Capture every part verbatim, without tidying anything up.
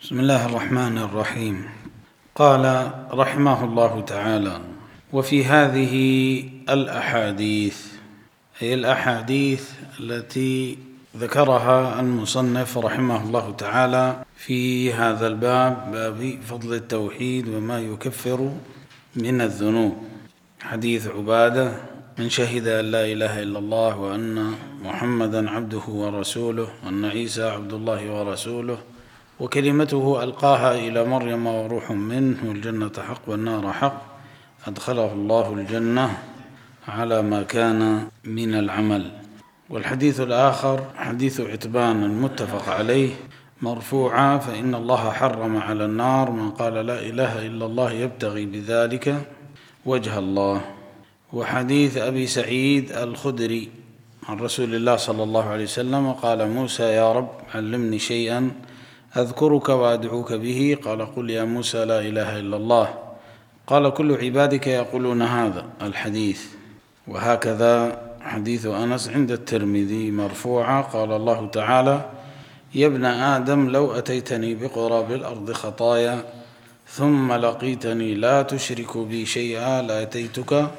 بسم الله الرحمن الرحيم. قال رحمه الله تعالى: وفي هذه الأحاديث، هي الأحاديث التي ذكرها المصنف رحمه الله تعالى في هذا الباب، باب فضل التوحيد وما يكفر من الذنوب. حديث عبادة: من شهد أن لا إله إلا الله وأن محمدا عبده ورسوله وأن عيسى عبد الله ورسوله وكلمته ألقاها إلى مريم وروح منه والجنة حق والنار حق، أدخله الله الجنة على ما كان من العمل. والحديث الآخر حديث عتبان المتفق عليه مرفوعا: فإن الله حرم على النار من قال لا إله إلا الله يبتغي بذلك وجه الله. وحديث أبي سعيد الخدري عن رسول الله صلى الله عليه وسلم قال: موسى يا رب علمني شيئا أذكرك وأدعوك به. قال: قل يا موسى لا إله إلا الله. قال: كل عبادك يقولون هذا الحديث. وهكذا حديث أنس عند الترمذي مرفوعا: قال الله تعالى: يا ابن آدم لو أتيتني بقراب الأرض خطايا ثم لقيتني لا تشرك بي شيئا لأتيتك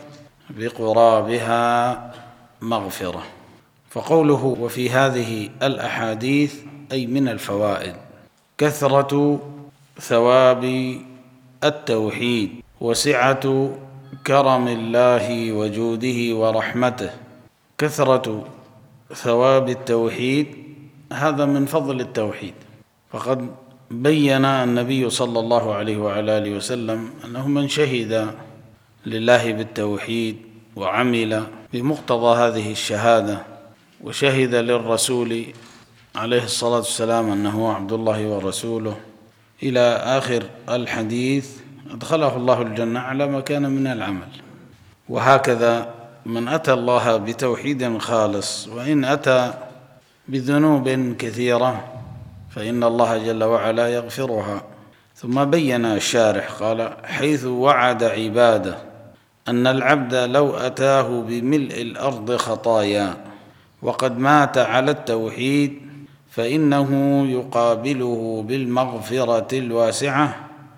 بقرابها مغفرة. فقوله وفي هذه الأحاديث أي من الفوائد كثرة ثواب التوحيد وسعة كرم الله وجوده ورحمته. كثرة ثواب التوحيد هذا من فضل التوحيد، فقد بين النبي صلى الله عليه وعلى آله وسلم أنه من شهد لله بالتوحيد وعمل بمقتضى هذه الشهادة وشهد للرسول عليه الصلاة والسلام أنه عبد الله ورسوله إلى آخر الحديث، أدخله الله الجنة على ما كان من العمل. وهكذا من أتى الله بتوحيد خالص وإن أتى بذنوب كثيرة فإن الله جل وعلا يغفرها. ثم بين الشارح قال: حيث وعد عباده أن العبد لو أتاه بملء الأرض خطايا وقد مات على التوحيد فإنه يقابله بالمغفرة الواسعة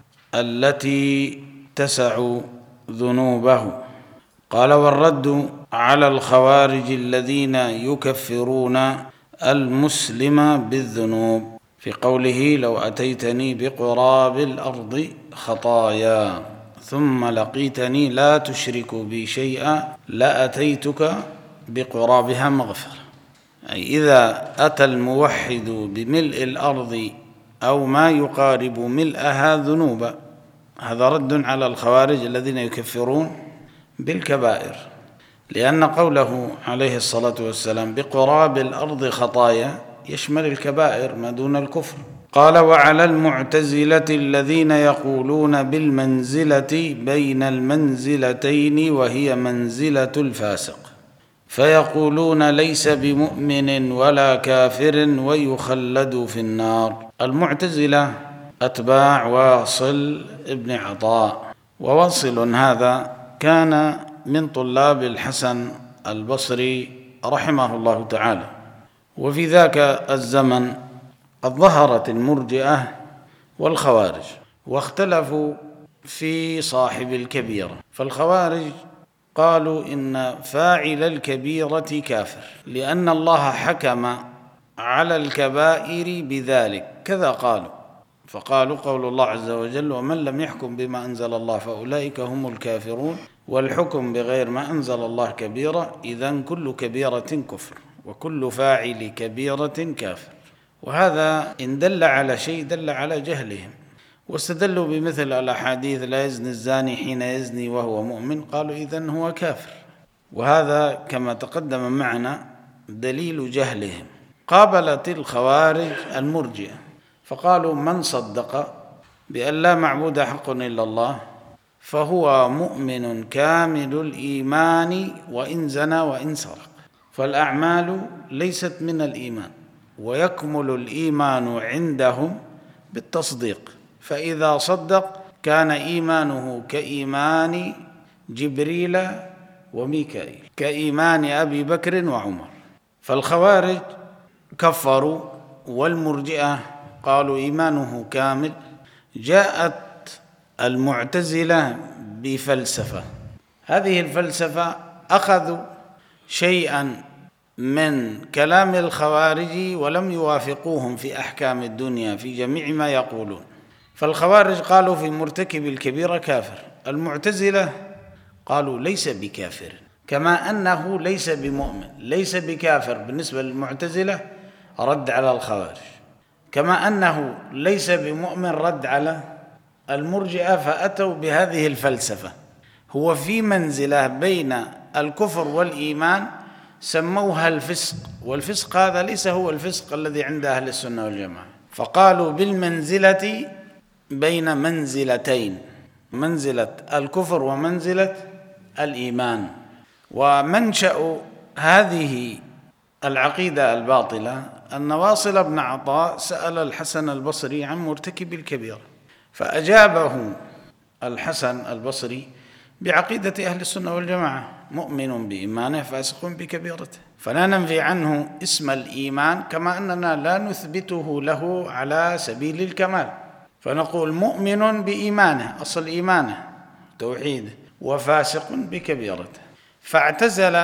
التي تسع ذنوبه. قال: والرد على الخوارج الذين يكفرون المسلم بالذنوب في قوله: لو أتيتني بقراب الأرض خطايا ثم لقيتني لا تشرك بي شيئا لأتيتك بقرابها مغفرة. أي إذا أتى الموحد بملء الأرض أو ما يقارب ملئها ذنوبا، هذا رد على الخوارج الذين يكفرون بالكبائر، لأن قوله عليه الصلاة والسلام بقراب الأرض خطايا يشمل الكبائر ما دون الكفر. قال: وعلى المعتزلة الذين يقولون بالمنزلة بين المنزلتين وهي منزلة الفاسق، فيقولون ليس بمؤمن ولا كافر ويخلد في النار. المعتزلة أتباع واصل ابن عطاء، وواصل هذا كان من طلاب الحسن البصري رحمه الله تعالى. وفي ذاك الزمن قد ظهرت المرجئة والخوارج واختلفوا في صاحب الكبيرة. فالخوارج قالوا إن فاعل الكبيرة كافر لأن الله حكم على الكبائر بذلك، كذا قالوا. فقالوا قول الله عز وجل: ومن لم يحكم بما أنزل الله فأولئك هم الكافرون، والحكم بغير ما أنزل الله كبيرة، إذن كل كبيرة كفر وكل فاعل كبيرة كافر. وهذا إن دل على شيء دل على جهلهم، واستدلوا بمثل الأحاديث: لا يزني الزاني حين يزني وهو مؤمن، قالوا إذن هو كافر. وهذا كما تقدم معنا دليل جهلهم. قابلت الخوارج المرجئة فقالوا: من صدق بأن لا معبود حق إلا الله فهو مؤمن كامل الإيمان وإن زنى وإن سرق. فالأعمال ليست من الإيمان، ويكمل الإيمان عندهم بالتصديق، فإذا صدق كان إيمانه كإيمان جبريل وميكائيل، كإيمان أبي بكر وعمر. فالخوارج كفروا والمرجئة قالوا إيمانه كامل. جاءت المعتزلة بفلسفة، هذه الفلسفة أخذوا شيئا من كلام الخوارج ولم يوافقوهم في أحكام الدنيا في جميع ما يقولون. فالخوارج قالوا في مرتكب الكبيرة كافر، المعتزلة قالوا ليس بكافر، كما أنه ليس بمؤمن، ليس بكافر بالنسبة للمعتزلة رد على الخوارج، كما أنه ليس بمؤمن رد على المرجئة. فأتوا بهذه الفلسفة، هو في منزلة بين الكفر والإيمان، سموها الفسق، والفسق هذا ليس هو الفسق الذي عند أهل السنة والجماعة. فقالوا بالمنزلة بين منزلتين، منزلة الكفر ومنزلة الإيمان. ومنشأ هذه العقيدة الباطلة أن واصل بن عطاء سأل الحسن البصري عن مرتكب الكبيرة، فأجابه الحسن البصري بعقيدة أهل السنة والجماعة: مؤمن بإيمانه فاسق بكبيرته. فلا ننفي عنه اسم الإيمان، كما أننا لا نثبته له على سبيل الكمال، فنقول مؤمن بإيمانه أصل إيمانه توحيد، وفاسق بكبيرته. فاعتزل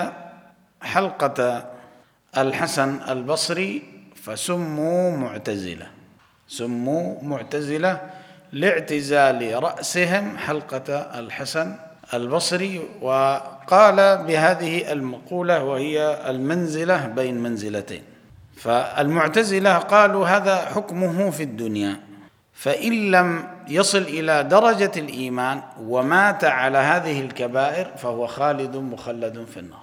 حلقة الحسن البصري فسموا معتزلة، سموا معتزلة لاعتزال رأسهم حلقة الحسن البصري. وقال بهذه المقولة وهي المنزلة بين منزلتين. فالمعتزلة قالوا هذا حكمه في الدنيا، فإن لم يصل إلى درجة الإيمان ومات على هذه الكبائر فهو خالد مخلد في النار.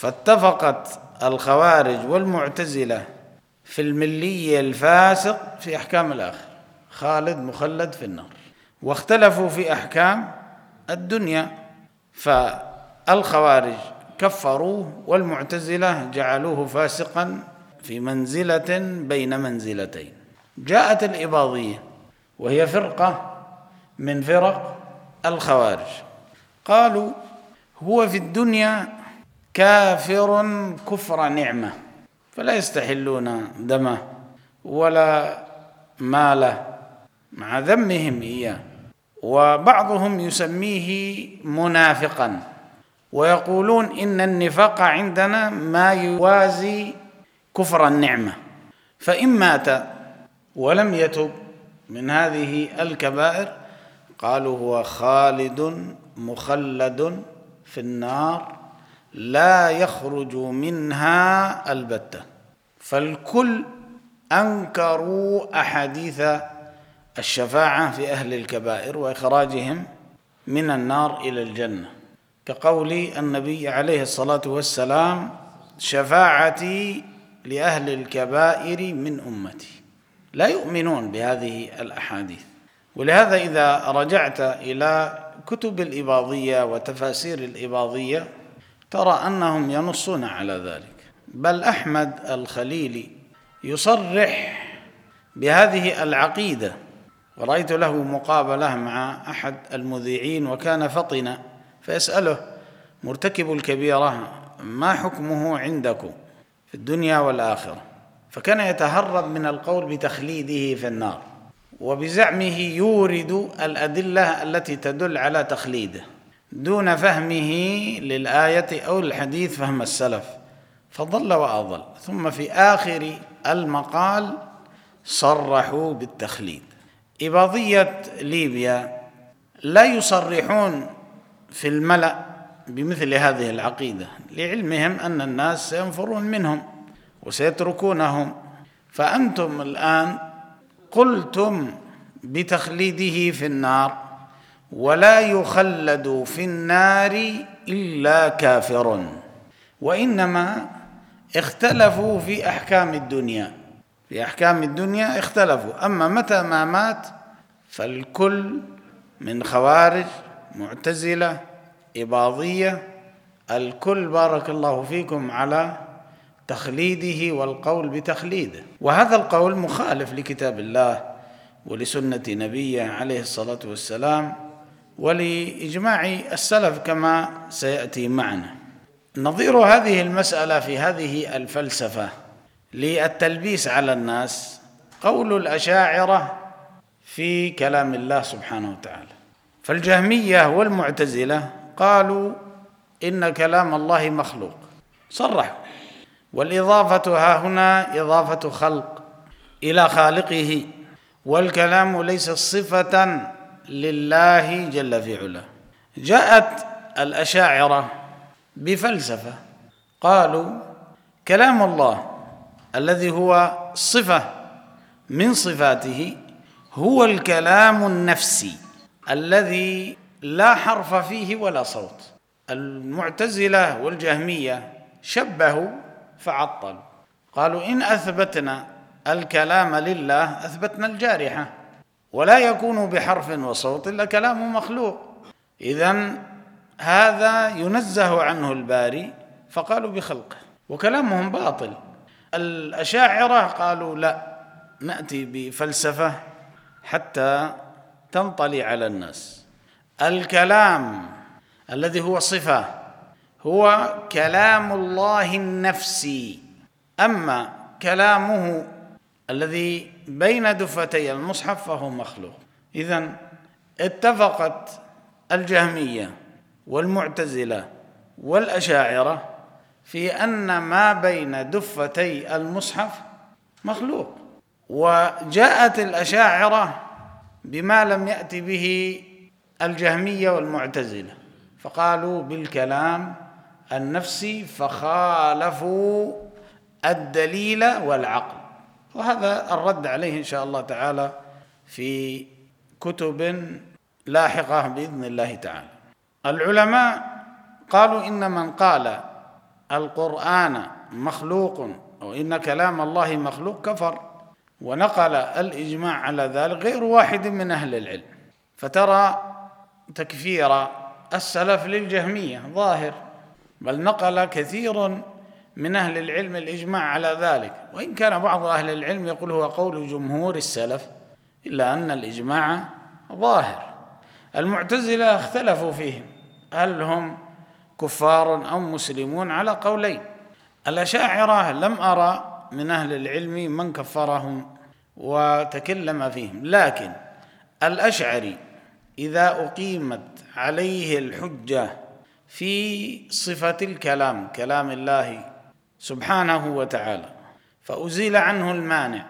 فاتفقت الخوارج والمعتزلة في الملي الفاسق في أحكام الآخرة، خالد مخلد في النار، واختلفوا في أحكام الدنيا. فالخوارج كفروه والمعتزلة جعلوه فاسقا في منزلة بين منزلتين. جاءت الإباضية وهي فرقة من فرق الخوارج، قالوا هو في الدنيا كافر كفر نعمة، فلا يستحلون دمه ولا ماله مع ذمهم إياه. وبعضهم يسميه منافقا، ويقولون إن النفاق عندنا ما يوازي كفر النعمة، فإن مات ولم يتب من هذه الكبائر قالوا هو خالد مخلد في النار لا يخرج منها البتة. فالكل أنكروا أحاديث الشفاعة في أهل الكبائر وإخراجهم من النار إلى الجنة، كقول النبي عليه الصلاة والسلام: شفاعتي لأهل الكبائر من أمتي. لا يؤمنون بهذه الأحاديث. ولهذا إذا رجعت إلى كتب الإباضية وتفاسير الإباضية ترى أنهم ينصون على ذلك. بل أحمد الخليلي يصرح بهذه العقيدة، ورأيت له مقابلة مع أحد المذيعين وكان فطنا، فيسأله: مرتكب الكبيرة ما حكمه عندكم في الدنيا والآخرة؟ فكان يتهرب من القول بتخليده في النار، وبزعمه يورد الأدلة التي تدل على تخليده دون فهمه للآية أو الحديث فهم السلف، فضل وأضل. ثم في آخر المقال صرحوا بالتخليد. إباضية ليبيا لا يصرحون في الملأ بمثل هذه العقيدة، لعلمهم أن الناس سينفرون منهم وسيتركونهم. فأنتم الآن قلتم بتخليده في النار، ولا يخلد في النار إلا كافر، وإنما اختلفوا في أحكام الدنيا، في أحكام الدنيا اختلفوا. أما متى ما مات فالكل من خوارج معتزلة إباضية الكل بارك الله فيكم على تخليده والقول بتخليده. وهذا القول مخالف لكتاب الله ولسنة نبيه عليه الصلاة والسلام ولإجماع السلف كما سيأتي معنا. نظير هذه المسألة في هذه الفلسفة للتلبيس على الناس قول الأشاعرة في كلام الله سبحانه وتعالى. فالجهمية والمعتزلة قالوا إن كلام الله مخلوق صرحوا، والإضافة ها هنا إضافة خلق إلى خالقه، والكلام ليس صفة لله جل في علاه. جاءت الأشاعرة بفلسفة، قالوا كلام الله الذي هو صفة من صفاته هو الكلام النفسي الذي لا حرف فيه ولا صوت. المعتزلة والجهمية شبهوا فعطلوا، قالوا إن أثبتنا الكلام لله أثبتنا الجارحة، ولا يكون بحرف وصوت إلا كلام مخلوق، إذن هذا ينزه عنه الباري، فقالوا بخلقه وكلامهم باطل. الأشاعرة قالوا لا، نأتي بفلسفة حتى تنطلي على الناس. الكلام الذي هو صفة هو كلام الله النفسي، أما كلامه الذي بين دفتي المصحف فهو مخلوق. إذن اتفقت الجهمية والمعتزلة والأشاعرة في أن ما بين دفتي المصحف مخلوق، وجاءت الأشاعرة بما لم يأتي به الجهمية والمعتزلة، فقالوا بالكلام النفسي، فخالفوا الدليل والعقل. وهذا الرد عليه إن شاء الله تعالى في كتب لاحقة بإذن الله تعالى. العلماء قالوا إن من قال القرآن مخلوق أو إن كلام الله مخلوق كفر، ونقل الإجماع على ذلك غير واحد من أهل العلم. فترى تكفير السلف للجهمية ظاهر، بل نقل كثير من أهل العلم الإجماع على ذلك، وإن كان بعض أهل العلم يقول هو قول جمهور السلف، إلا أن الإجماع ظاهر. المعتزلة اختلفوا فيهم هل هم كفار أو مسلمون على قولين. الأشاعرة لم أرى من أهل العلم من كفرهم وتكلم فيهم، لكن الأشعري إذا أقيمت عليه الحجة في صفة الكلام، كلام الله سبحانه وتعالى، فأزيل عنه المانع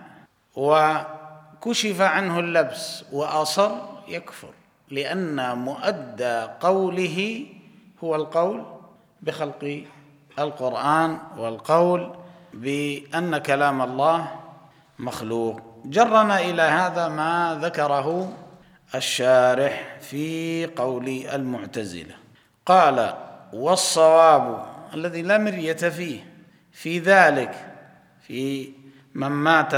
وكشف عنه اللبس وأصر، يكفر، لأن مؤدى قوله هو القول بخلق القرآن والقول بأن كلام الله مخلوق. جرنا إلى هذا ما ذكره الشارح في قول المعتزلة، قال والصواب الذي لا مرية فيه في ذلك في من مات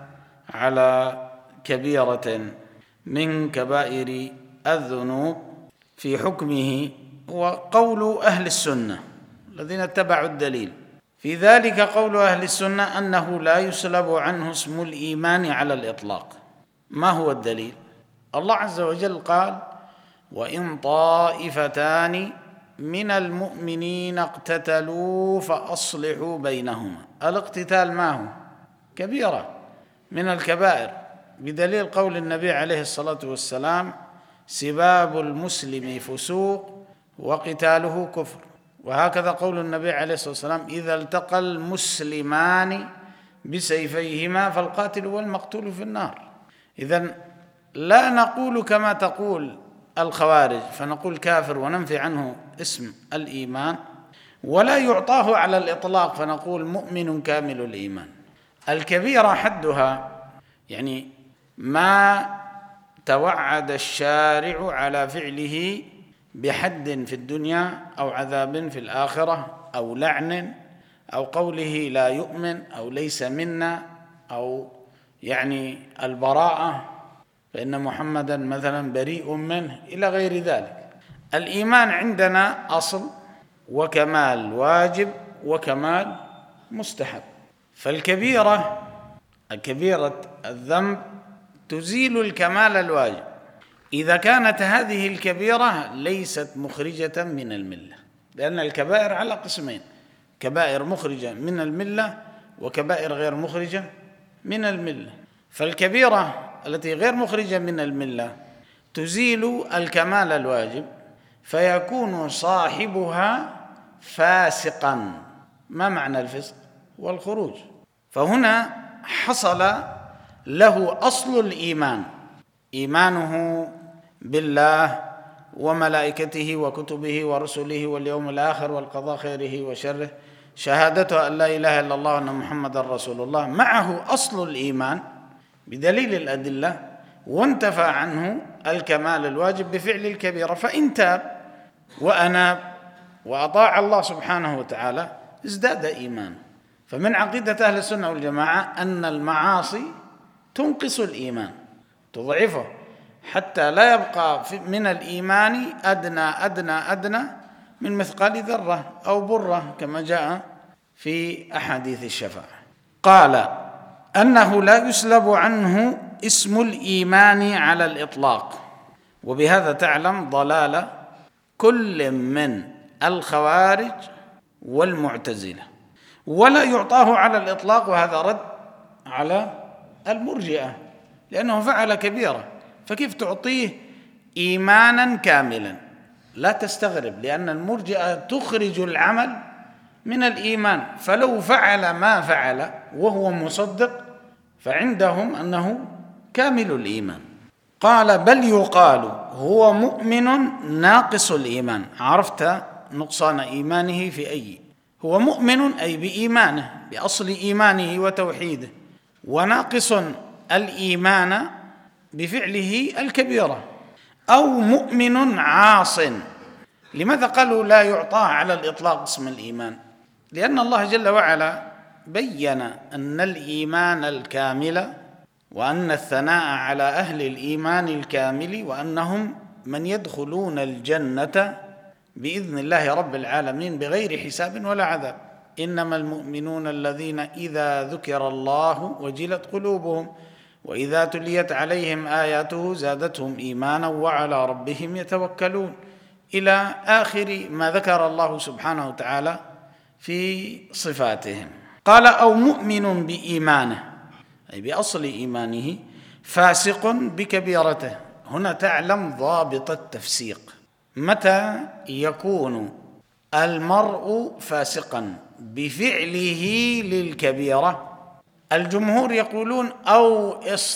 على كبيرة من كبائر الذنوب في حكمه، وقول أهل السنة الذين اتبعوا الدليل في ذلك، قول أهل السنة أنه لا يسلب عنه اسم الإيمان على الإطلاق. ما هو الدليل؟ الله عز وجل قال وإن طائفتان من المؤمنين اقتتلوا فأصلحوا بينهما. الاقتتال ما هو؟ كبيرة من الكبائر، بدليل قول النبي عليه الصلاة والسلام سباب المسلم فسوق وقتاله كفر، وهكذا قول النبي عليه الصلاة والسلام إذا التقى المسلمان بسيفيهما فالقاتل والمقتول في النار. إذن لا نقول كما تقول الخوارج فنقول كافر وننفي عنه اسم الإيمان، ولا يعطاه على الإطلاق فنقول مؤمن كامل الإيمان. الكبيرة حدها يعني ما توعد الشارع على فعله بحد في الدنيا أو عذاب في الآخرة أو لعن أو قوله لا يؤمن أو ليس منا أو يعني البراءة فإن محمدا مثلا بريء منه إلى غير ذلك. الإيمان عندنا أصل وكمال واجب وكمال مستحب. فالكبيرة الكبيرة الذنب تزيل الكمال الواجب إذا كانت هذه الكبيرة ليست مخرجة من الملة، لأن الكبائر على قسمين: كبائر مخرجة من الملة وكبائر غير مخرجة من الملة. فالكبيرة التي غير مخرجة من الملة تزيل الكمال الواجب، فيكون صاحبها فاسقا. ما معنى الفسق؟ والخروج. فهنا حصل له أصل الإيمان، إيمانه بالله وملائكته وكتبه ورسله واليوم الآخر والقضاء خيره وشره، شهادته أن لا إله إلا الله وأن محمد رسول الله، معه أصل الإيمان بدليل الأدلة، وانتفى عنه الكمال الواجب بفعل الكبيرة، فإن تاب وأناب وأطاع الله سبحانه وتعالى ازداد إيمانه. فمن عقيدة أهل السنة والجماعة أن المعاصي تنقص الإيمان، تضعفه، حتى لا يبقى من الإيمان أدنى أدنى أدنى من مثقال ذرة أو برة، كما جاء في أحاديث الشفاعة. قال أنه لا يسلب عنه اسم الإيمان على الإطلاق، وبهذا تعلم ضلال كل من الخوارج والمعتزلة، ولا يعطاه على الإطلاق، وهذا رد على المرجئة لأنه فعل كبيرة، فكيف تعطيه إيمانا كاملا؟ لا تستغرب، لأن المرجئة تخرج العمل من الإيمان، فلو فعل ما فعل وهو مصدق فعندهم أنه كامل الإيمان. قال بل يقال هو مؤمن ناقص الإيمان. عرفت نقصان إيمانه في أي؟ هو مؤمن أي بإيمانه، بأصل إيمانه وتوحيده، وناقص الإيمان بفعله الكبيرة، أو مؤمن عاص. لماذا قالوا لا يعطى على الإطلاق اسم الإيمان؟ لأن الله جل وعلا بيّن أن الإيمان الكامل وأن الثناء على أهل الإيمان الكامل وأنهم من يدخلون الجنة بإذن الله رب العالمين بغير حساب ولا عذاب. إنما المؤمنون الذين إذا ذكر الله وجلت قلوبهم وإذا تليت عليهم آياته زادتهم إيمانا وعلى ربهم يتوكلون، إلى آخر ما ذكر الله سبحانه وتعالى في صفاتهم. قال أو مؤمن بإيمانه أي بأصل إيمانه، فاسق بكبيرته. هنا تعلم ضابط التفسيق. متى يكون المرء فاسقا؟ بفعله للكبيرة. الجمهور يقولون أو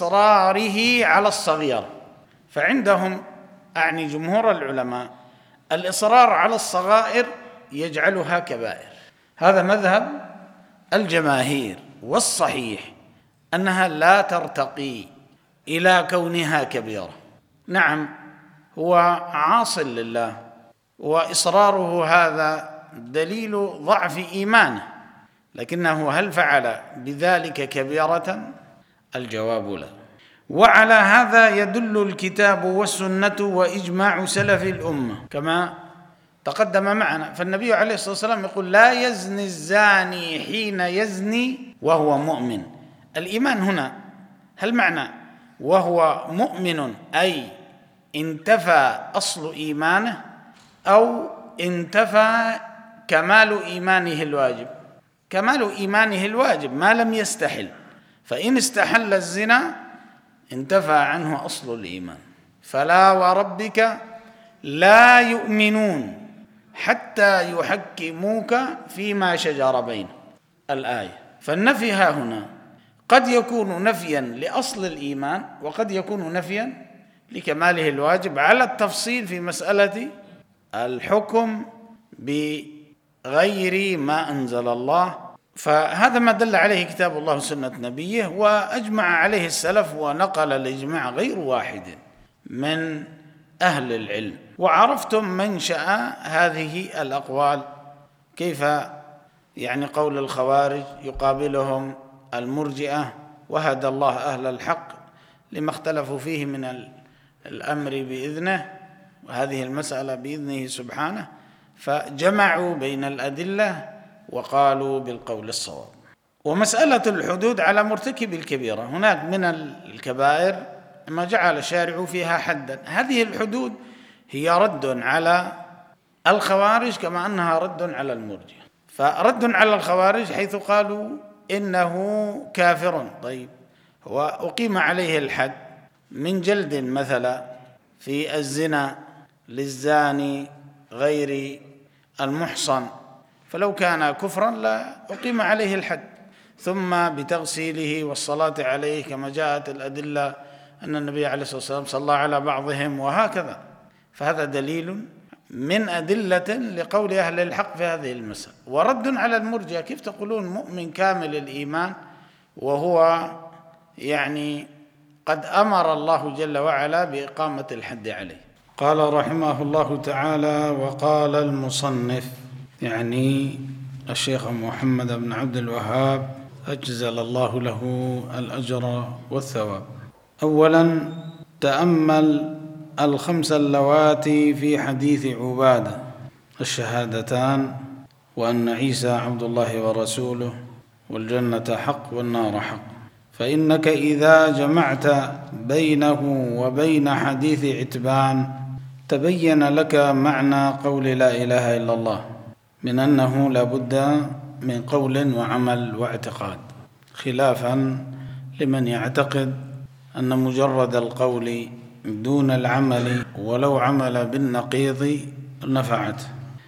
إصراره على الصغيرة، فعندهم أعني جمهور العلماء الإصرار على الصغائر يجعلها كبائر. هذا مذهب الجماهير، والصحيح أنها لا ترتقي إلى كونها كبيرة. نعم هو عاص لله، وإصراره هذا دليل ضعف إيمانه، لكنه هل فعل بذلك كبيرة؟ الجواب لا. وعلى هذا يدل الكتاب والسنة وإجماع سلف الأمة كما تقدم معنا. فالنبي عليه الصلاة والسلام يقول لا يزني الزاني حين يزني وهو مؤمن. الإيمان هنا هل معنى وهو مؤمن أي انتفى أصل إيمانه، أو انتفى كمال إيمانه الواجب؟ كمال إيمانه الواجب ما لم يستحل، فإن استحل الزنا انتفى عنه أصل الإيمان. فلا وربك لا يؤمنون حتى يحكموك فيما شجر بينهم، الآية. فالنفي ها هنا قد يكون نفيا لأصل الإيمان، وقد يكون نفيا لكماله الواجب، على التفصيل في مسألة الحكم بغير ما أنزل الله. فهذا ما دل عليه كتاب الله وسنة نبيه، وأجمع عليه السلف، ونقل الإجماع غير واحد من أهل العلم. وعرفتم منشأ هذه الأقوال، كيف يعني قول الخوارج يقابلهم المرجئة، وهدى الله أهل الحق لما اختلفوا فيه من الأمر بإذنه، وهذه المسألة بإذنه سبحانه، فجمعوا بين الأدلة وقالوا بالقول الصواب. ومسألة الحدود على مرتكب الكبيرة، هناك من الكبائر ما جعل الشارع فيها حدا. هذه الحدود هي رد على الخوارج كما أنها رد على المرجئة. فرد على الخوارج حيث قالوا إنه كافر. طيب وأقيم عليه الحد من جلد مثلا في الزنا للزاني غير المحصن، فلو كان كفرا لا أقيم عليه الحد، ثم بتغسيله والصلاة عليه كما جاءت الأدلة أن النبي عليه الصلاة والسلام صلى على بعضهم وهكذا. فهذا دليل من أدلة لقول أهل الحق في هذه المسألة. ورد على المرجئة: كيف تقولون مؤمن كامل الإيمان وهو يعني قد أمر الله جل وعلا بإقامة الحد عليه؟ قال رحمه الله تعالى: وقال المصنف، يعني الشيخ محمد بن عبد الوهاب أجزل الله له الأجر والثواب: أولا، تأمل الخمس اللواتي في حديث عبادة: الشهادتان، وأن عيسى عبد الله ورسوله، والجنة حق والنار حق. فإنك إذا جمعت بينه وبين حديث عتبان تبين لك معنى قول لا إله إلا الله، من أنه لا بد من قول وعمل واعتقاد، خلافا لمن يعتقد أن مجرد القول دون العمل ولو عمل بالنقيض نفعته.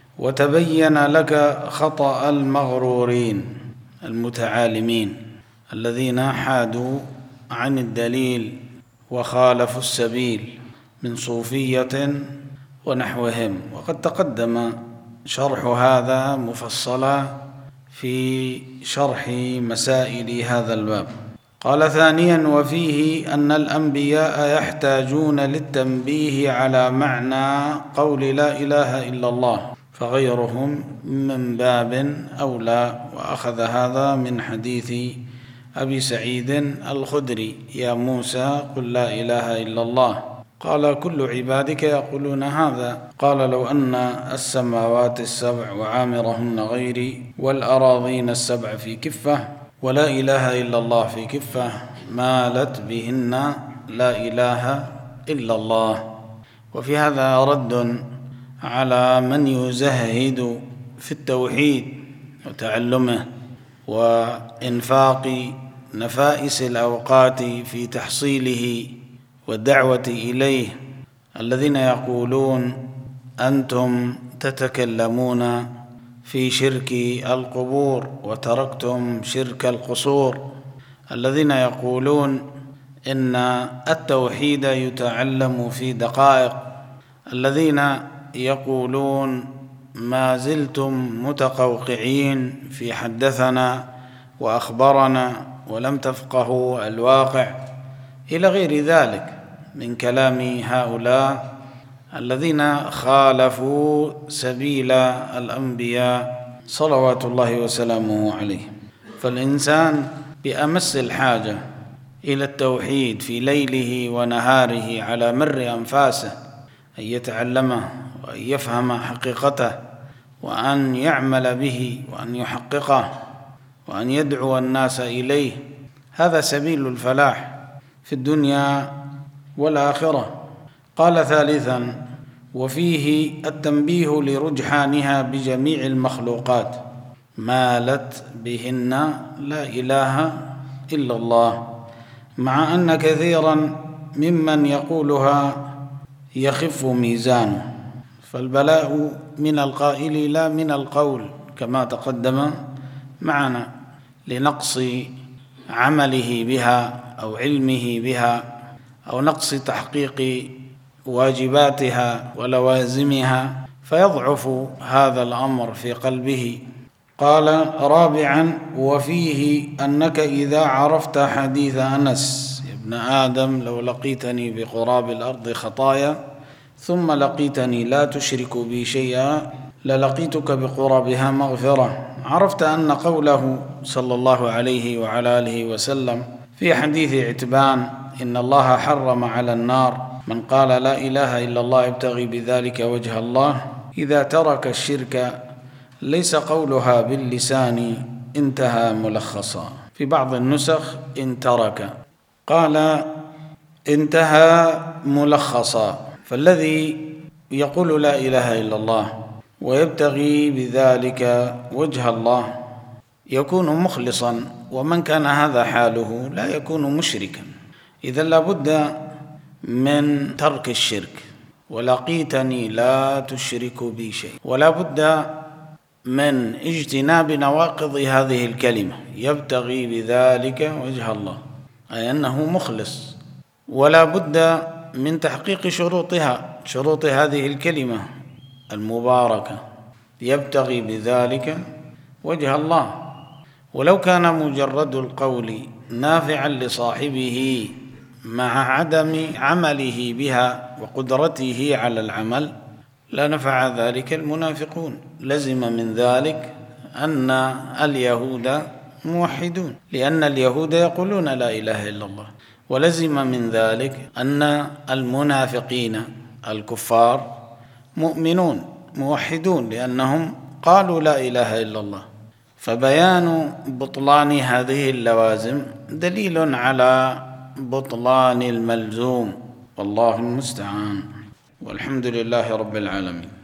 وتبين لك خطأ المغرورين المتعالمين الذين حادوا عن الدليل وخالفوا السبيل من صوفية ونحوهم، وقد تقدم شرح هذا مفصلا في شرح مسائل هذا الباب. قال: ثانيا، وفيه أن الأنبياء يحتاجون للتنبيه على معنى قول لا إله إلا الله، فغيرهم من باب أولى. وأخذ هذا من حديث أبي سعيد الخدري: يا موسى قل لا إله إلا الله. قال: كل عبادك يقولون هذا. قال: لو أن السماوات السبع وعامرهن غيري والأراضين السبع في كفة ولا إله إلا الله في كفة مالت بهن لا إله إلا الله. وفي هذا رد على من يزهد في التوحيد وتعلمه وإنفاق نفائس الأوقات في تحصيله والدعوة إليه، الذين يقولون أنتم تتكلمون في شرك القبور وتركتم شرك القصور، الذين يقولون إن التوحيد يتعلم في دقائق، الذين يقولون ما زلتم متقوقعين في حدثنا وأخبرنا ولم تفقهوا الواقع، إلى غير ذلك من كلام هؤلاء الذين خالفوا سبيل الأنبياء صلوات الله وسلامه عليهم. فالإنسان بأمس الحاجة إلى التوحيد في ليله ونهاره على مر أنفاسه، أن يتعلمه وأن يفهم حقيقته وأن يعمل به وأن يحققه وأن يدعو الناس إليه. هذا سبيل الفلاح في الدنيا والآخرة. قال: ثالثا، وفيه التنبيه لرجحانها بجميع المخلوقات مالت بهن لا إله إلا الله، مع أن كثيرا ممن يقولها يخف ميزانه، فالبلاء من القائل لا من القول كما تقدم معنا، لنقص عمله بها أو علمه بها أو نقص تحقيق واجباتها ولوازمها، فيضعف هذا الأمر في قلبه. قال: رابعا، وفيه أنك إذا عرفت حديث أنس: يا ابن آدم لو لقيتني بقراب الأرض خطايا ثم لقيتني لا تشرك بي شيئا للقيتك بقرابها مغفرة، عرفت أن قوله صلى الله عليه وعلى آله وسلم في حديث عتبان: إن الله حرم على النار من قال لا إله إلا الله يبتغي بذلك وجه الله، إذا ترك الشرك ليس قولها باللسان، انتهى ملخصا. في بعض النسخ إن ترك، قال انتهى ملخصا. فالذي يقول لا إله إلا الله ويبتغي بذلك وجه الله يكون مخلصا ومن كان هذا حاله لا يكون مشركا. إذا لابد من ترك الشرك، ولقيتني لا تشرك بي شيء، ولا بد من اجتناب نواقض هذه الكلمة يبتغي بذلك وجه الله، أي أنه مخلص، ولا بد من تحقيق شروطها، شروط هذه الكلمة المباركة يبتغي بذلك وجه الله. ولو كان مجرد القول نافعا لصاحبه مع عدم عمله بها وقدرته على العمل لنفع ذلك المنافقون. لزم من ذلك أن اليهود موحدون، لأن اليهود يقولون لا إله إلا الله، ولزم من ذلك أن المنافقين الكفار مؤمنون موحدون، لأنهم قالوا لا إله إلا الله. فبيان بطلان هذه اللوازم دليل على بطلان الملزوم، والله المستعان، والحمد لله رب العالمين.